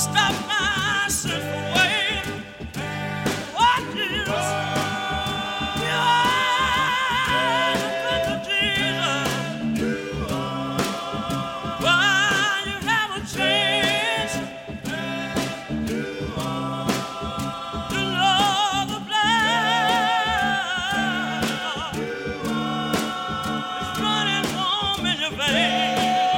stop my sinful way. Oh, Jesus, you are the Jesus. Why you haven't changed to know the blood is running warm in your veins.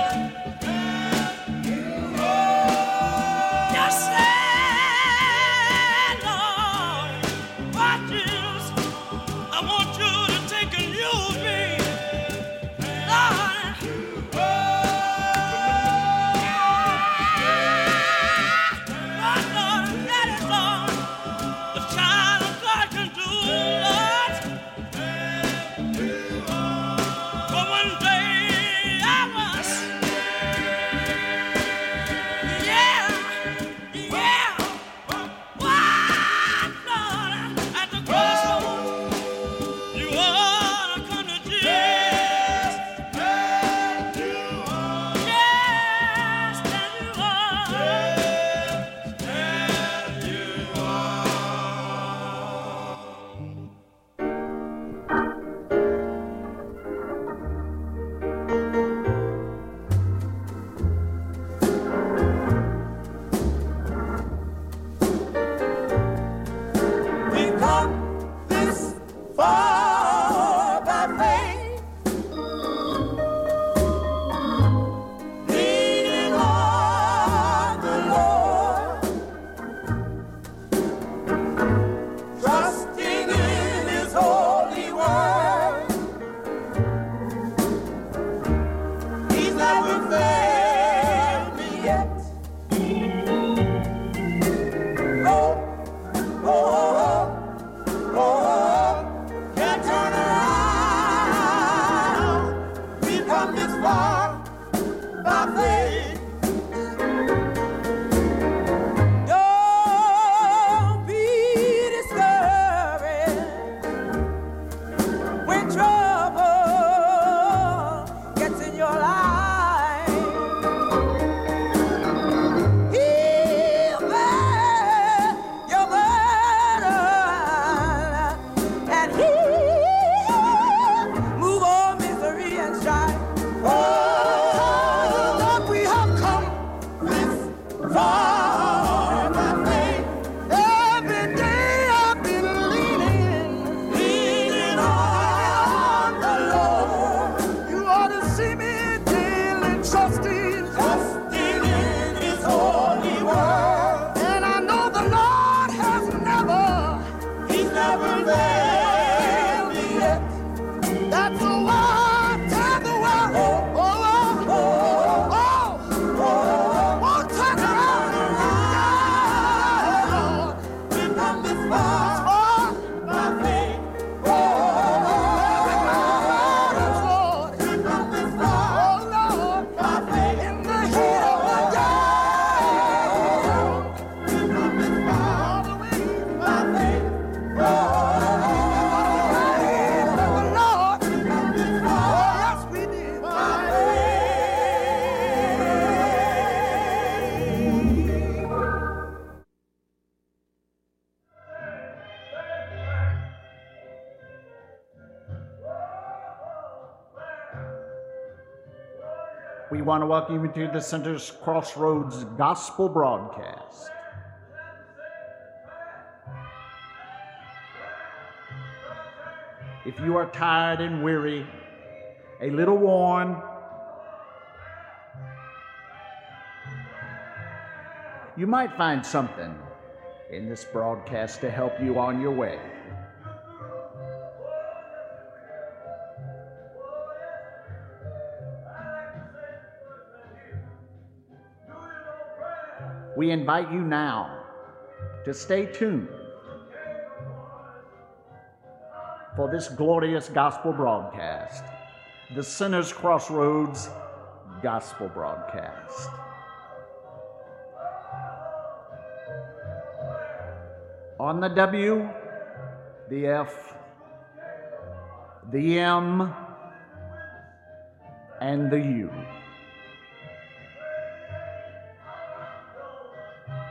We want to welcome you to the Sinners Crossroads Gospel Broadcast. If you are tired and weary, a little worn, you might find something in this broadcast to help you on your way. We invite you now to stay tuned for this glorious gospel broadcast, the Sinners Crossroads Gospel Broadcast. On the W, the F, the M, and the U.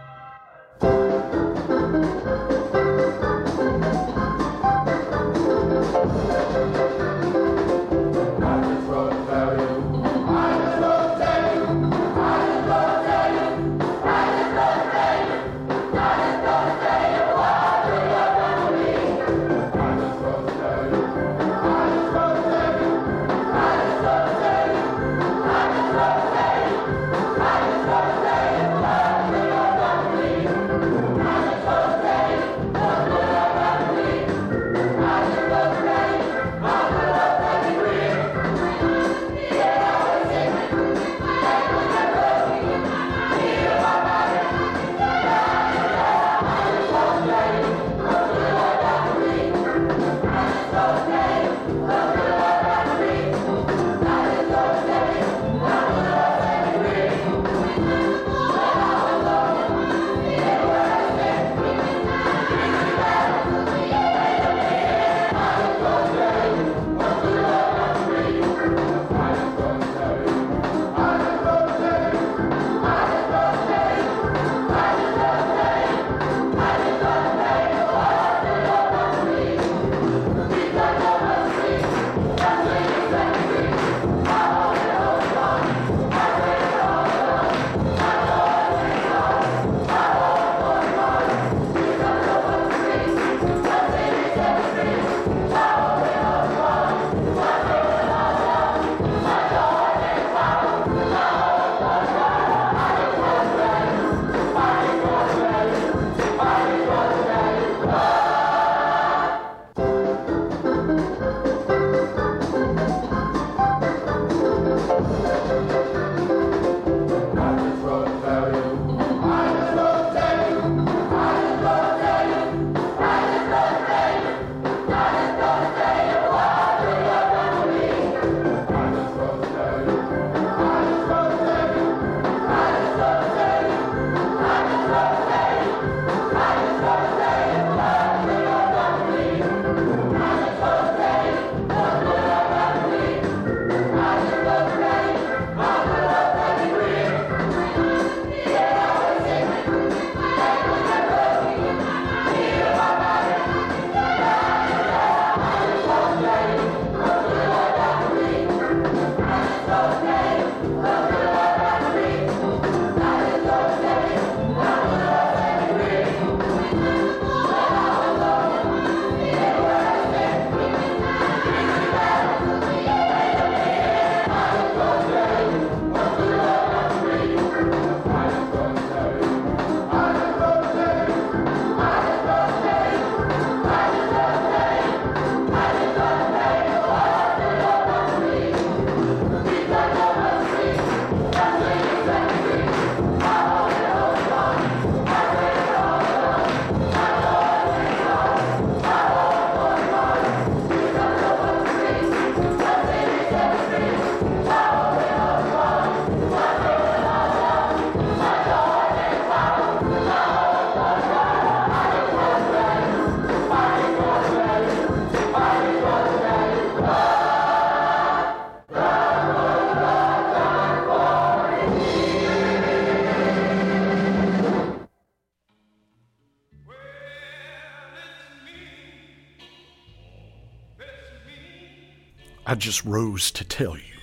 I just rose to tell you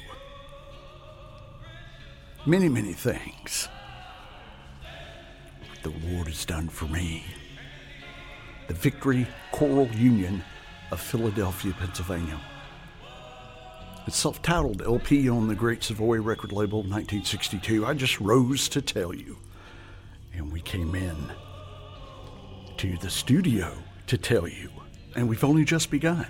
many, many things the Lord has done for me. The Victory Choral Union of Philadelphia, Pennsylvania. It's self-titled LP on the Great Savoy record label, 1962. I just rose to tell you. And we came in to the studio to tell you. And we've only just begun.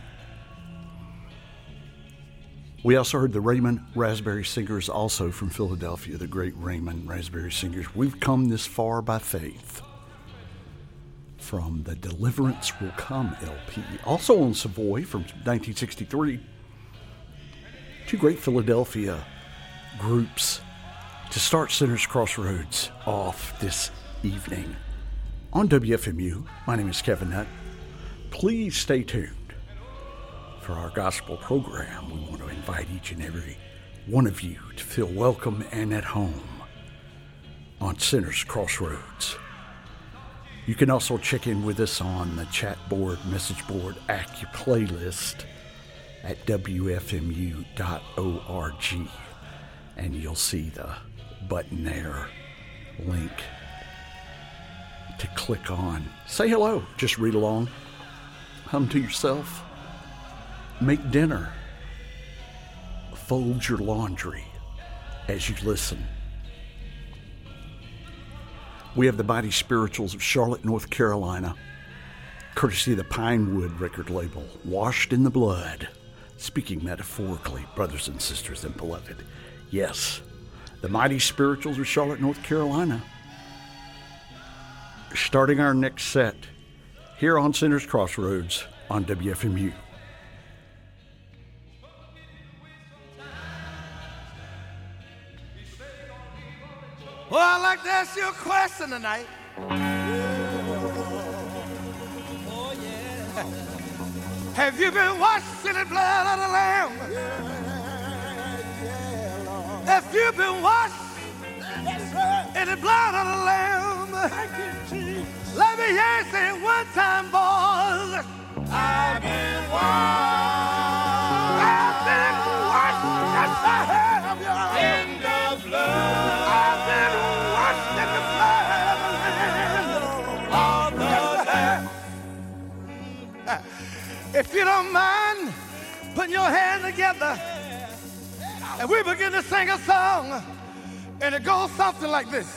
We also heard the Raymond Raspberry Singers, also from Philadelphia, the great Raymond Raspberry Singers. We've come this far by faith. From the Deliverance Will Come LP, also on Savoy from 1963. Two great Philadelphia groups to start Sinners Crossroads off this evening on WFMU. My name is Kevin Nutt. Please stay tuned for our gospel program. We want to invite each and every one of you to feel welcome and at home on Sinners Crossroads. You can also check in with us on the chat board, message board, Accu playlist at WFMU.org. And you'll see the button there, link to click on. Say hello, just read along, hum to yourself, make dinner, fold your laundry as you listen. We have the Mighty Spirituals of Charlotte, North Carolina, courtesy of the Pinewood record label, Washed in the Blood. Speaking metaphorically, brothers and sisters and beloved. Yes, the Mighty Spirituals of Charlotte, North Carolina. Starting our next set here on Sinners Crossroads on WFMU. Well, I'd like to ask you a question tonight. Oh, yeah. Have you been washed in the blood of the Lamb? If you've been washed in the blood of the Lamb, let me hear you say one time, boys. I've been washed. I've been washed. Yes, I have. In the blood. I've been washed in the blood of the Lamb. If you don't mind, put your hands together and we begin to sing a song, and it goes something like this.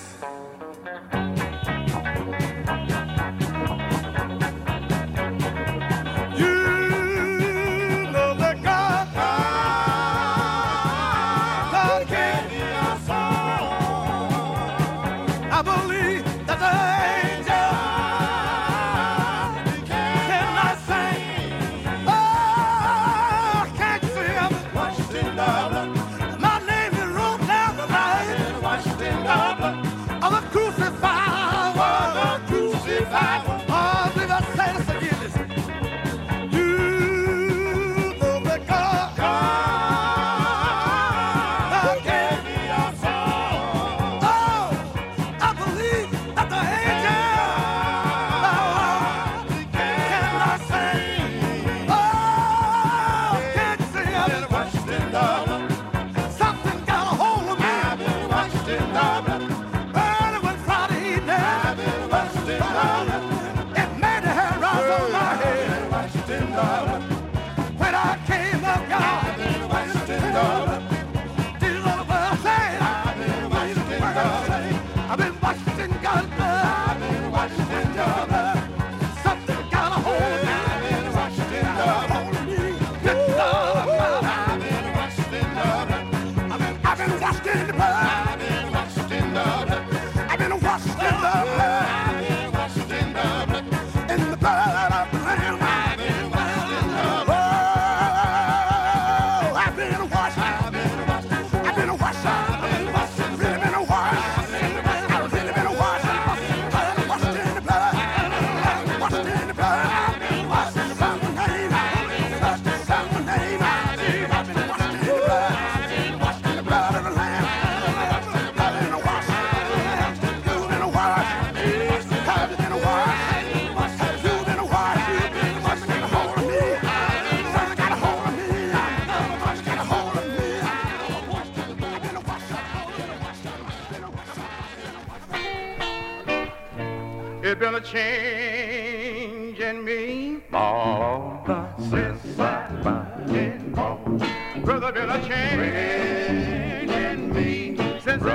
There's been a change in me. Since I've been born. Brother, been a change in me. Since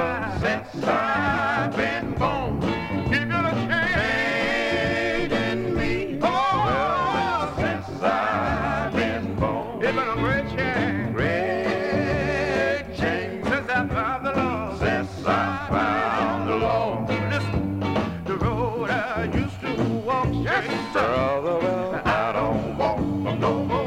I've been born. There's been a change in me. Oh, since I've been born. There's been a great change. Great change. Since I found the Lord. Since I found the Lord. Listen, the road I used to walk. Yes, brother, well, I don't walk no more.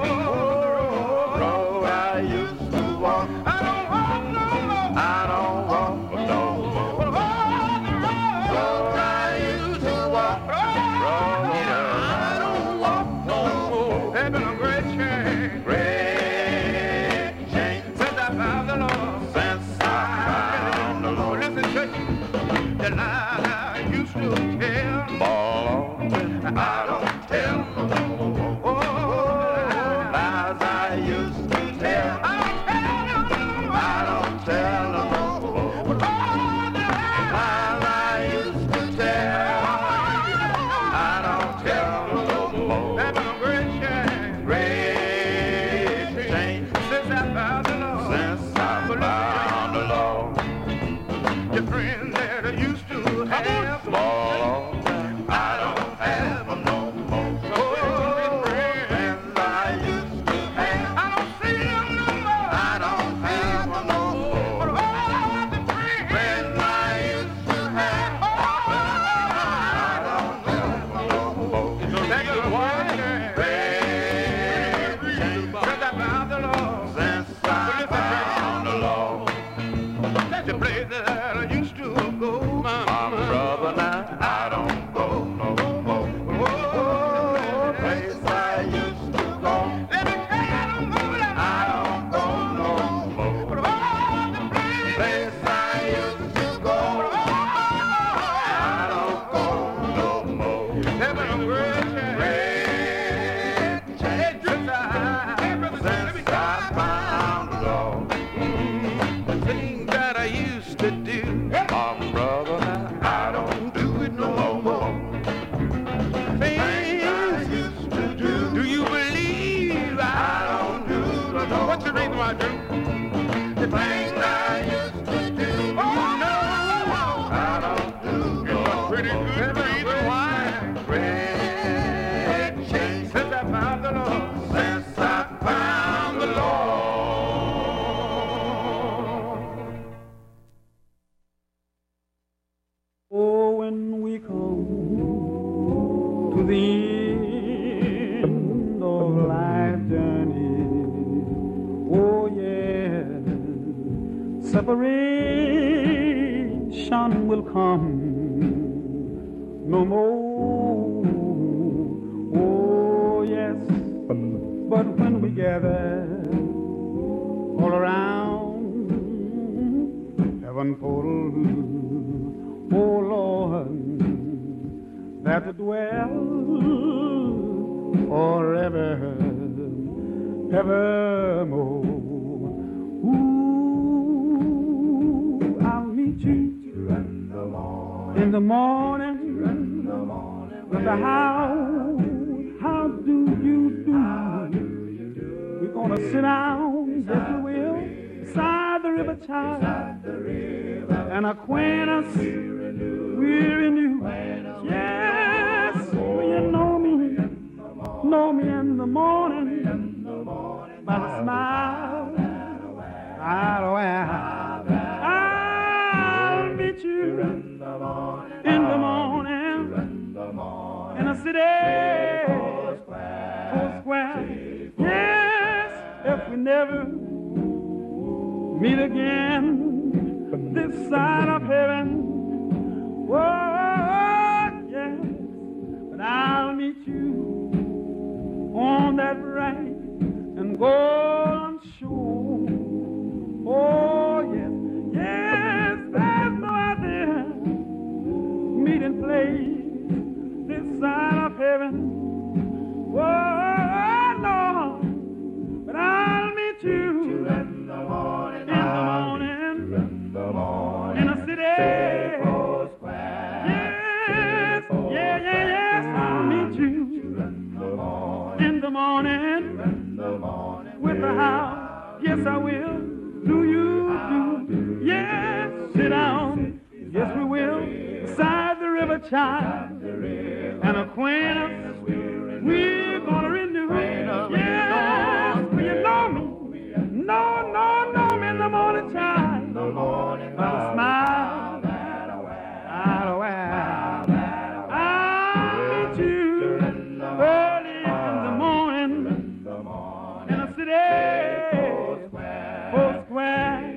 Separation will come no more. Oh, yes. But when we gather all around heaven full, oh, Lord, that to dwell forever, evermore. In the morning, with the how do you do? We're gonna sit down, if you will, beside the river child, and acquaint us, we're in you. Yes, you know me in the morning, by the smile, I'll meet you. In the morning, in a city, Four Square. Yes, if we never meet again this side of heaven. Oh, yes, but I'll meet you on that bright and golden shore. Oh, yes, yes, there's no other meeting place this side of heaven. Oh, Lord, but I'll meet you in the morning, in a city, yes, Yes, we will. Beside the river child. And acquaint us. We're gonna renew. Yes, will you know me? Know me in the morning time. The morning by the smile. I'll meet you early in the morning. In a city. Four Square.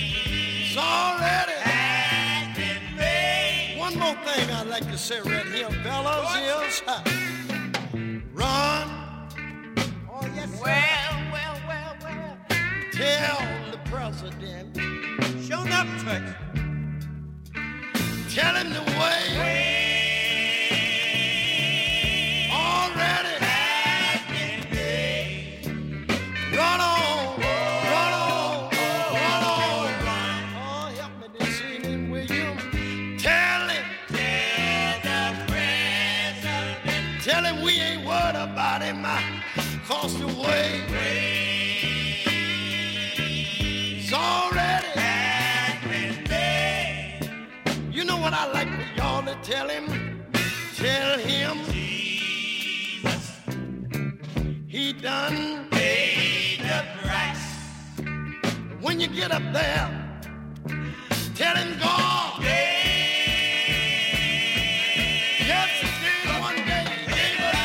Say right here, fellas is run. Oh, yes, sir. Well. Tell the president. Show up, Turkey. Tell him the way. Already has been made. Run on. Oh, help me this evening, will you? Tell him. Tell the president. Tell him we ain't worried about him. Across the way. It's already has been made. You know what I like for y'all to tell him? Tell him Jesus, he done paid the price. When you get up there, tell him God. Yes, he did one day. He gave us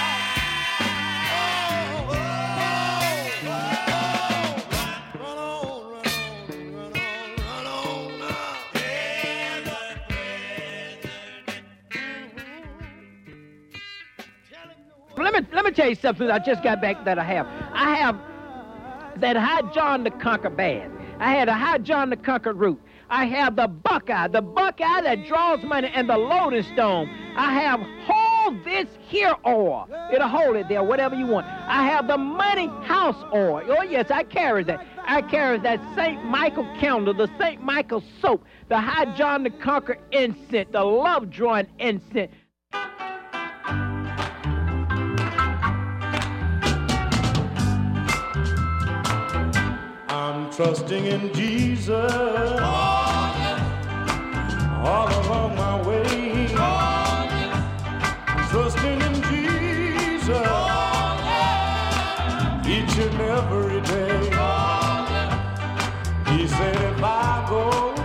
run on now. Let me tell you something I just got back that I have that High John the Conquer band. I had a High John the Conquer root. I have the Buckeye that draws money, and the Loading Stone. I have hold this here oil. It'll hold it there, whatever you want. I have the Money House oil. Oh, yes, I carry that. I carry that St. Michael candle, the St. Michael soap, the High John the Conquer incense, the Love Drawing incense. I'm trusting in Jesus all along my way. Trusting in Jesus each and every day. He said if I go,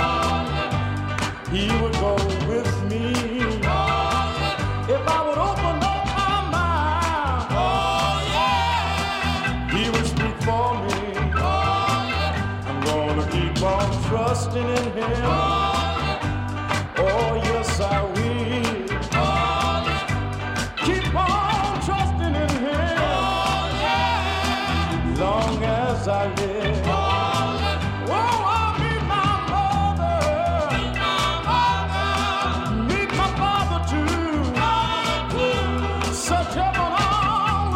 he would go with me. If I would open up my mouth, he would speak for me. Keep on trusting in him. Oh, yes, I will. Keep on trusting in him. Long as I live. Oh, I'll meet my mother. Meet my father, too. Such heaven all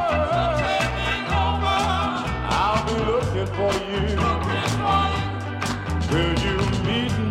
over. I'll be looking for you. Will you meet me?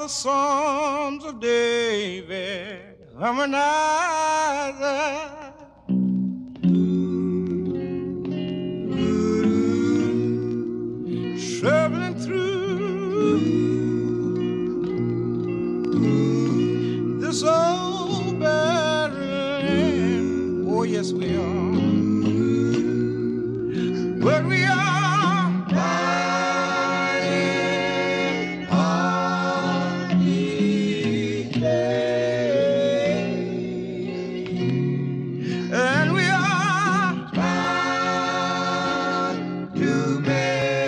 the Psalms of David, harmonizer. Traveling through this old barren land. Oh, yes, we are. But we are riding on each day, and we are trying to make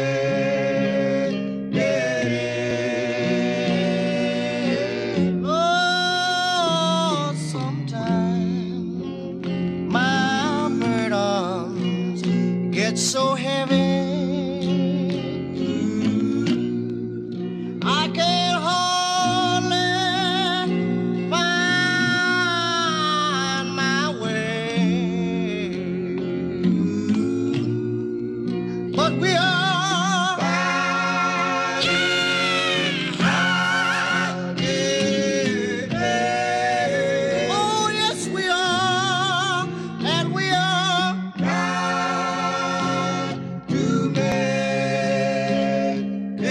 it. Oh, sometimes my burdens get so heavy I can hardly find my way. But we are oh, yes, we are, and we are trying to make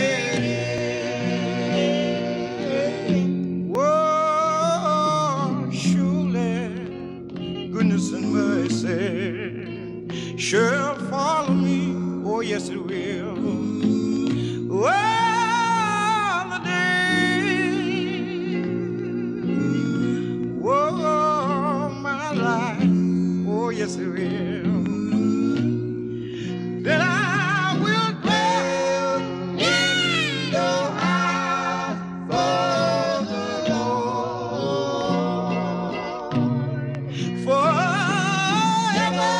it. Whoa, surely goodness and mercy shall follow me. Oh, yes, it will. Well, the day, whoa, my life, oh, yes, it will. Then I will dwell in your house for the Lord forever.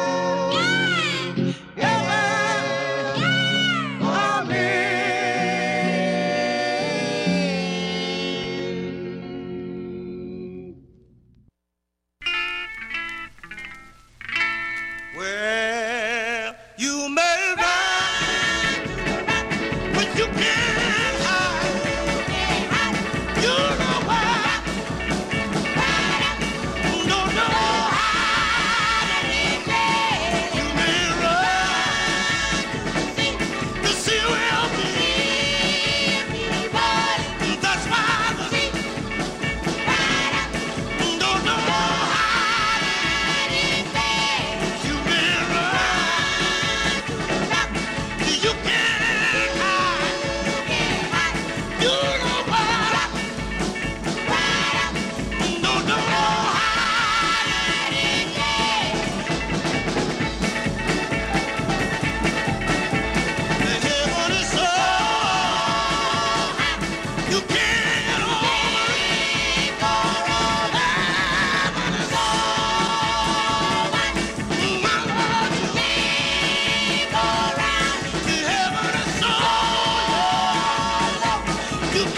Well, you may run, but you can't hide. You know why? Don't know how. You may run to see where me. That's why don't know how. You may run, you can't hide. You know what? Don't know how. The heaven is so you can't over it. Heaven is so my Lord, you the heaven is so you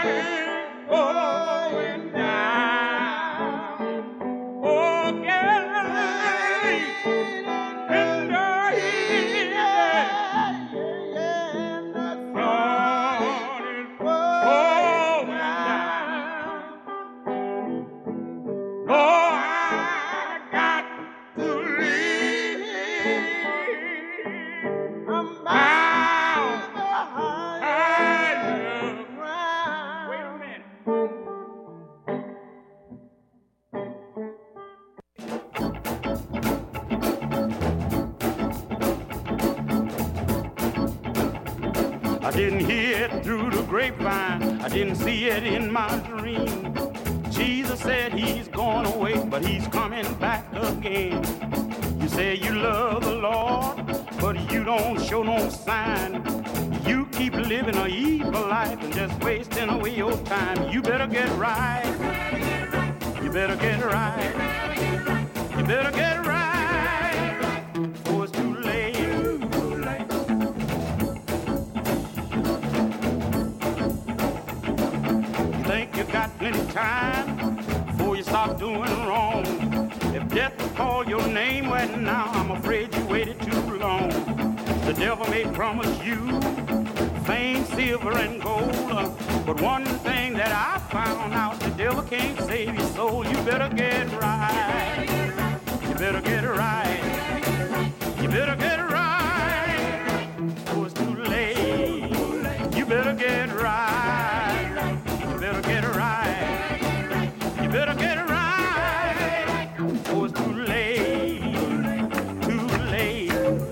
going down. Oh, Galilee, and the heat, the sun is going down. Oh, I got to leave. I'm bound behind the ground. Wait a minute. I didn't hear it through the grapevine. I didn't see it in my dream. Jesus said he's gone away, but he's coming back again. You say you love the Lord, but you don't show no sign. You keep living an evil life and just wasting away your time. You better get right. You better get right. You better get right. Oh, it's too late. You think you got plenty time before you stop doing wrong. If death will call your name right now, I'm afraid you waited too long. The devil may promise you fame, silver, and gold, but one thing that I found out, the devil can't save your soul. You better get right. You better get right. You better get right. Oh, it's too late. You better get right. You better get right. You better get right. Oh, it's too late. Too late.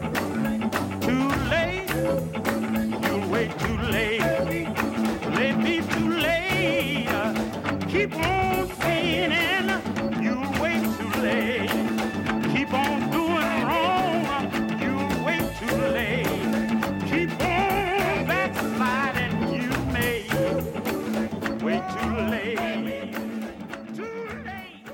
Too late. You'll wait too late. Let me too late. Keep on sinning. You'll wait too late. Keep on doing wrong. You'll wait too late. Keep on backsliding. You may wait too late. Too late.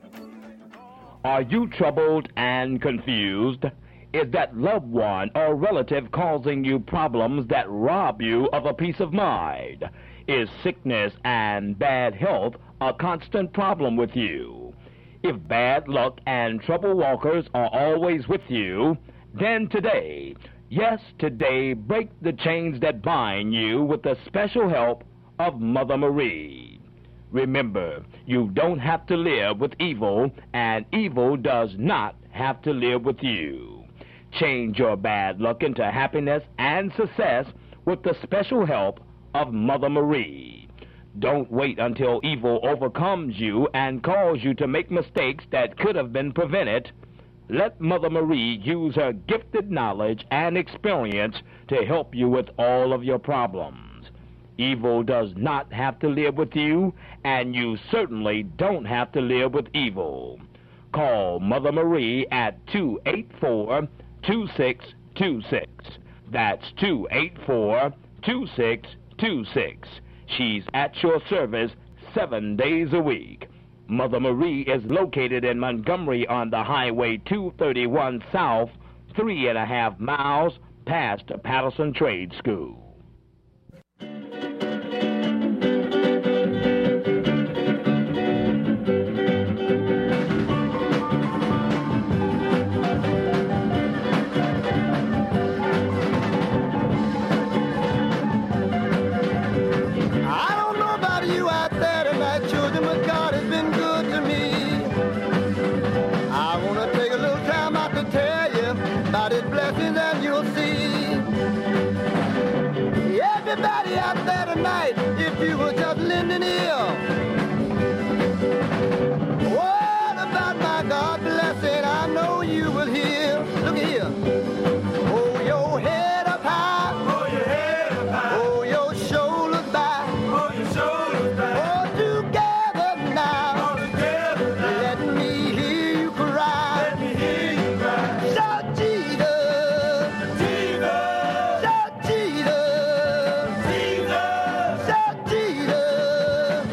Are you troubled and confused? Is that loved one or relative causing you problems that rob you of a peace of mind? Is sickness and bad health a constant problem with you? If bad luck and trouble walkers are always with you, then today, yes, today, break the chains that bind you with the special help of Mother Marie. Remember, you don't have to live with evil, and evil does not have to live with you. Change your bad luck into happiness and success with the special help of Mother Marie. Don't wait until evil overcomes you and cause you to make mistakes that could have been prevented. Let Mother Marie use her gifted knowledge and experience to help you with all of your problems. Evil does not have to live with you, and you certainly don't have to live with evil. Call Mother Marie at 284-2626. That's 284-2626. She's at your service 7 days a week. Mother Marie is located in Montgomery on the Highway 231 South, 3.5 miles past Patterson Trade School. Everybody out there tonight, if you were just lending ear. What about my God blessing? I know you will hear. Look here. Hold your head up high. Hold your head up high. Hold your shoulders back. Hold your shoulders back. All together now. All together now. Let me hear you cry. Let me hear you cry. Shout Jesus. Jesus. Shout Jesus. Jesus. Shout Jesus.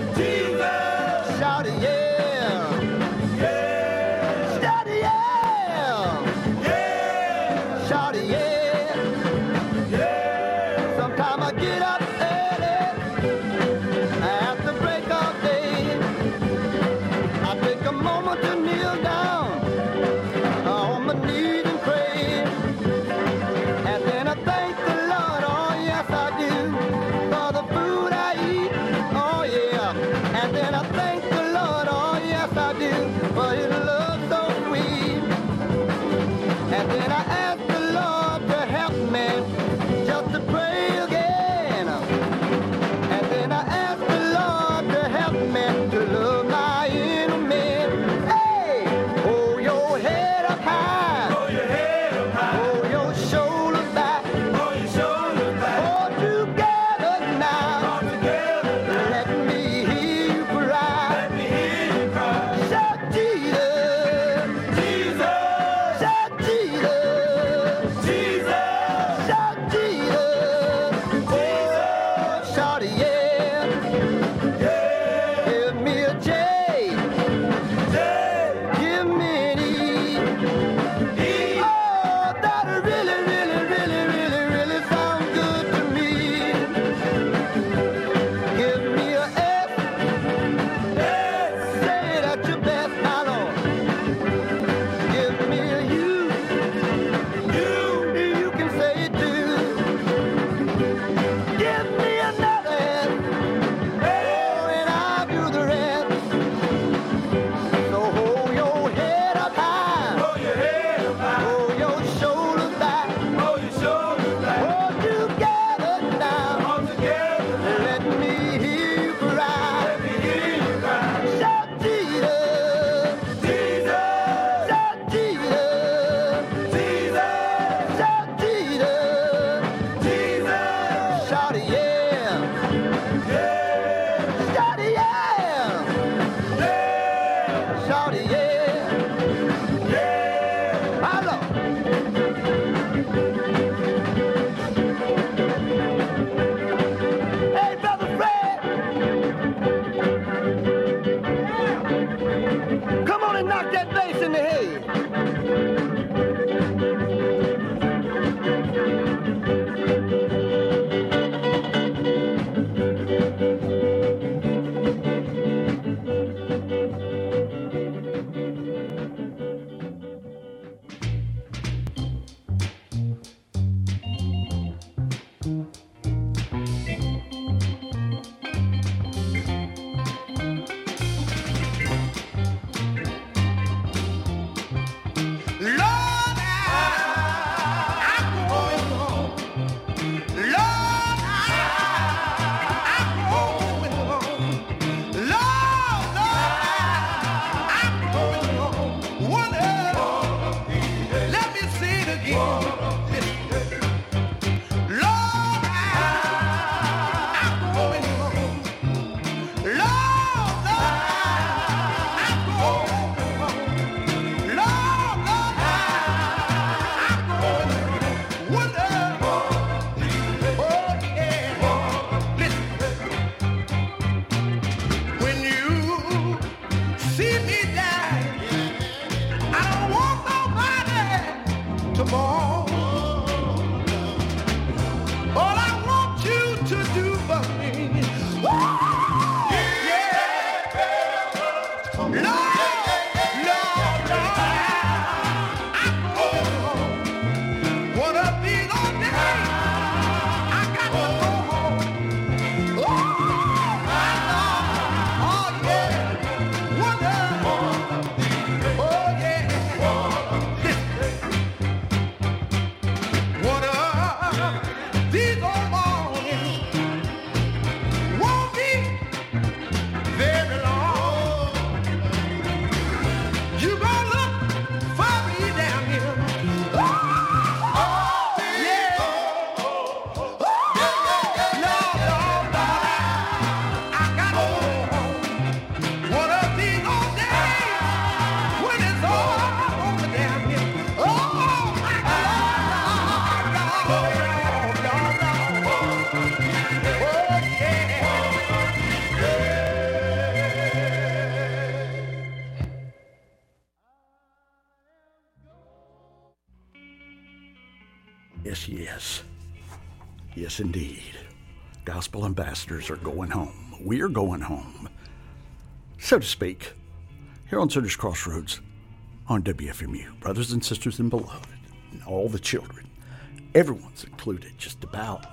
Yes, yes. Yes, indeed. Gospel ambassadors are going home. We are going home, so to speak, here on Sunday's Crossroads on WFMU. Brothers and sisters and beloved, and all the children. Everyone's included, just about.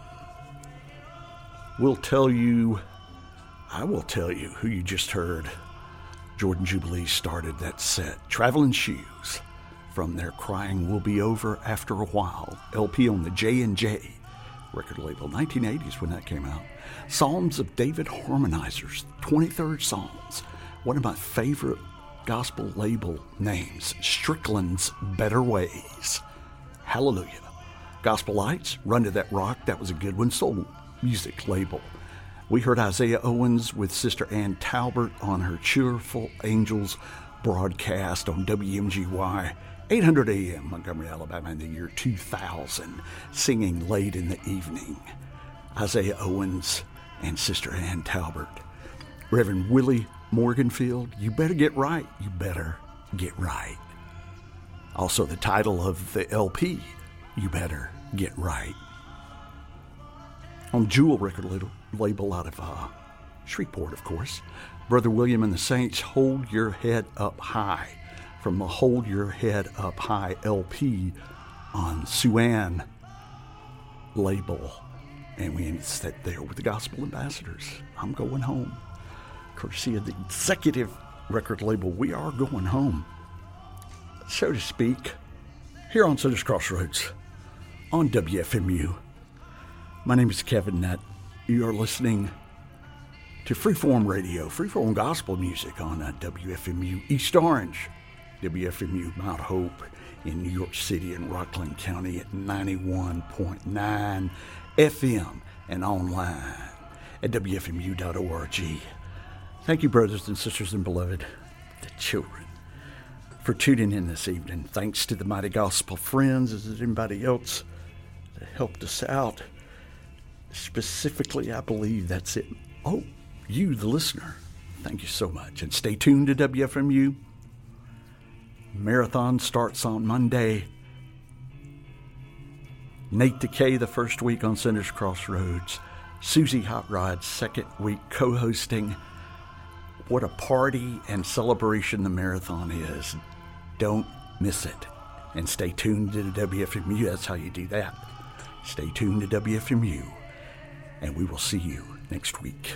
I will tell you who you just heard. Jordan Jubilee started that set. Traveling Shoes from their Crying Will Be Over After a While LP on the J&J record label, 1980s when that came out. Psalms of David Harmonizers, 23rd Psalms, one of my favorite gospel label names, Strickland's Better Ways. Hallelujah. Gospel Lights, Run to That Rock, that was a good one, soul music label. We heard Isaiah Owens with Sister Ann Talbert on her Cheerful Angels broadcast on WMGY, 800 AM, Montgomery, Alabama, in the year 2000, singing late in the evening. Isaiah Owens and Sister Ann Talbert. Reverend Willie Morganfield, You Better Get Right. You Better Get Right. Also the title of the LP, You Better Get Right. On Jewel record label out of Shreveport, of course, Brother William and the Saints, Hold Your Head Up High, from the Hold Your Head Up High LP on Suan label. And we sat there with the Gospel Ambassadors. I'm going home. Courtesy of the executive record label, we are going home, so to speak, here on Sunday's Crossroads on WFMU. My name is Kevin Nutt. You are listening to Freeform Radio, Freeform Gospel Music on WFMU East Orange, WFMU Mount Hope in New York City and Rockland County at 91.9 FM and online at WFMU.org. Thank you, brothers and sisters and beloved, the children, for tuning in this evening. Thanks to the Mighty Gospel Friends. Is there anybody else that helped us out? Specifically, I believe that's it. Oh, you, the listener. Thank you so much. And stay tuned to WFMU. Marathon starts on Monday. Nate Decay the first week on Sunday's Crossroads. Susie Hot Rod second week co-hosting. What a party and celebration the marathon is. Don't miss it. And stay tuned to the WFMU. That's how you do that. Stay tuned to WFMU. And we will see you next week.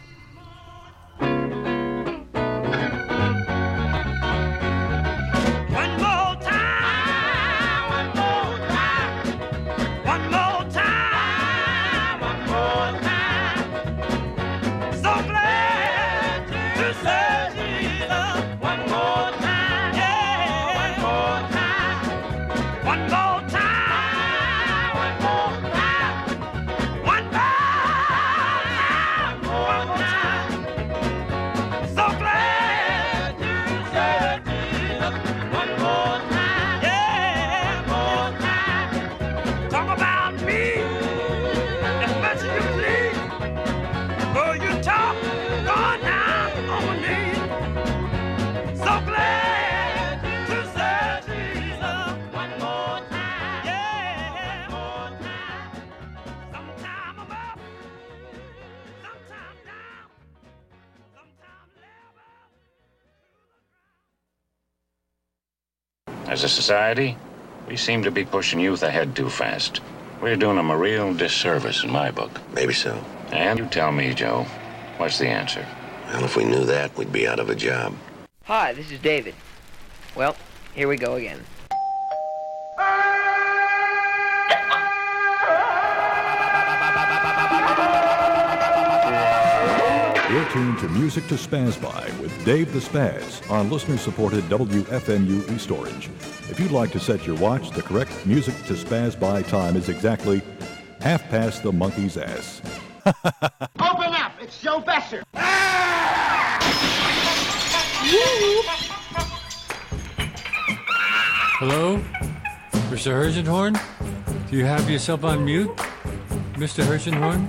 As a society, we seem to be pushing youth ahead too fast. We're doing them a real disservice in my book. Maybe so. And you tell me, Joe, what's the answer? Well, if we knew that, we'd be out of a job. Hi, this is David. Well, here we go again. You're tuned to Music to Spaz By with Dave the Spaz on listener-supported WFMU East Orange. If you'd like to set your watch, the correct Music to Spaz By time is exactly 1/2 the monkey's ass. Open up! It's Joe Besser! Hello? Mr. Hershenhorn? Do you have yourself on mute? Mr. Hershenhorn?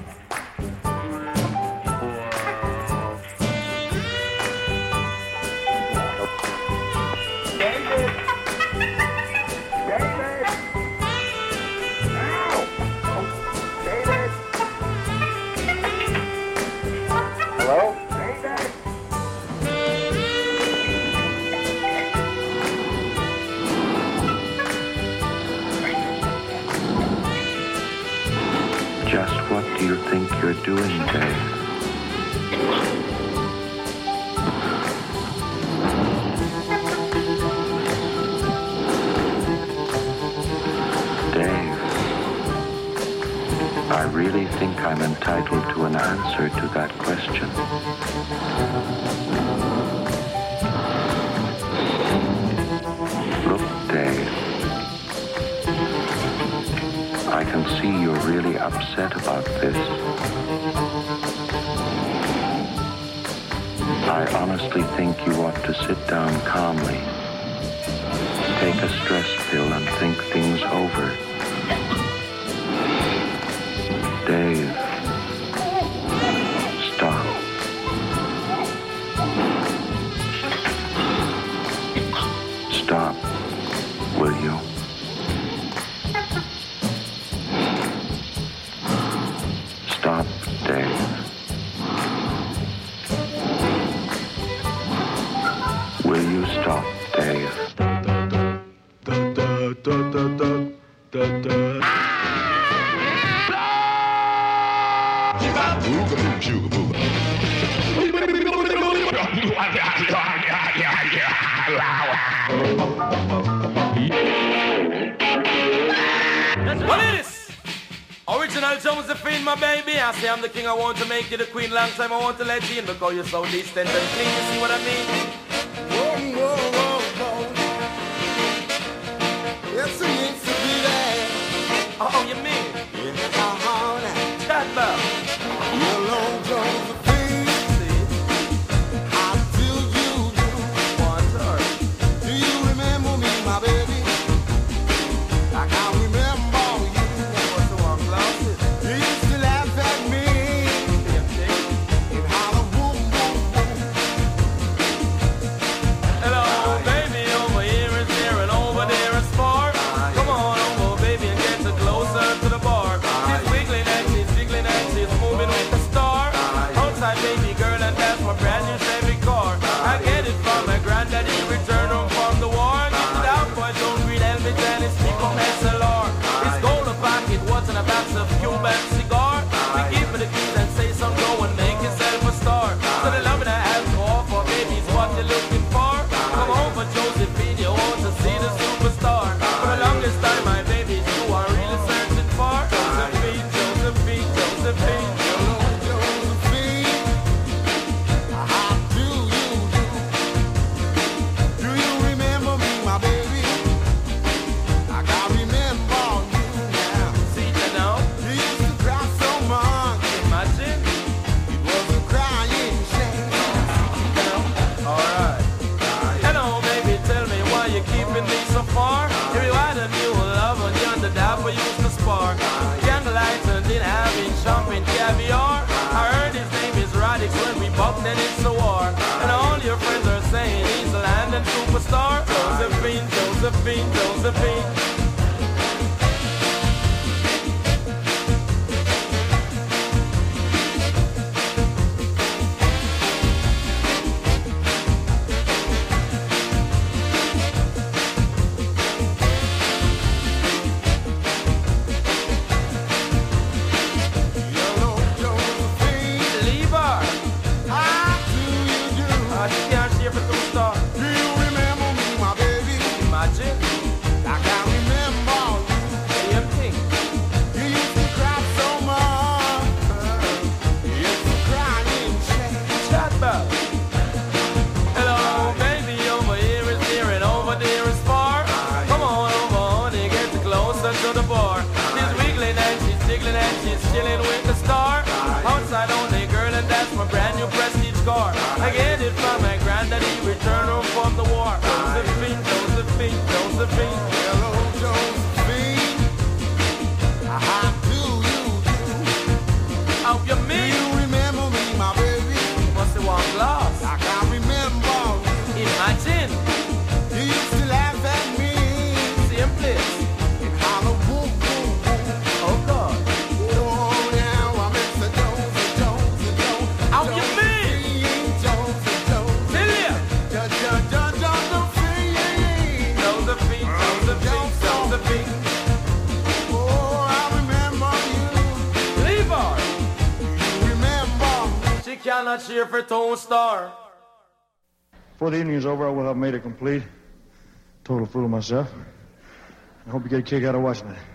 you're doing, Dave. Dave, I really think I'm entitled to an answer to that question. Look, Dave, I can see you're really upset about this. I honestly think you ought to sit down calmly, take a stress pill and think things over. Dave, stop. Stop, will you? Stop, Dave. Will you stop, Dave? What is this? Original Josephine, my baby. I say I'm the king, I want to make you the queen. Long time I want to let you in because you're so distant and clean. You see what I mean? Whoa, whoa, whoa, whoa. Yes, it needs to be there. Oh, you mean? Yeah, now. Chat about. Hello, Josephine. How do you do? Do you remember me, my baby? I can't remember you. What's the one, glasses? You used to laugh at me and holler, boom, boom, boom. Hello, baby, over here is near and over there is far. Come on over, baby, and get closer to the bar. She's wiggling and she's jiggling and she's moving with the star. Outside, baby girl, and that's my brand new Chevy car. I get it from my granddaddy, return home from the war. Get it out, boy, don't read Elvis and it's speak on SLR. It's gold a pocket, what's in a box of Cuban cigar? We give me the keys and say some go and make yourself a star. So the love that I have to offer, baby, is what you're looking for. Come home for Josephine, you want to see the superstar. For the longest time, my baby, you are really searching for Josephine, Josephine, Josephine. Hello, Josephine. How do you do? Do you remember me, my baby? I can't remember you now. See you now. You used to cry so much. Imagine. It was a crying shame. Alright. Hello, baby, tell me why you're keeping me so far. If you had a new love and you're the dapper used to spark. Candlelight and then having champagne caviar. I heard his name is Radix when we bumped and it's a war. And all your friends are saying he's a London superstar. Josephine, Josephine, Josephine. Hello, Josephine. Leave her. How do you do? She can't share for 2 stars. Do you remember me, my baby? Imagine. I can't remember you. Same thing. You used to cry so much. It's a crying shame. Chat about. Hello, baby, over here is near and over there is far. Come on over, honey, get closer to the bar. She's wiggling and she's jiggling and she's chilling with the star. Outside only girl, and that's my brand new prestige car. I get it from my granddaddy, return home from the war. Josephine, Josephine, Josephine. Hello, Josephine. How do you do? How you Do mean? you remember me, my baby? What's the one, love? not cheer for Tone Star. Before the evening is over, I will have made it complete. Total fool of myself. I hope you get a kick out of watching it.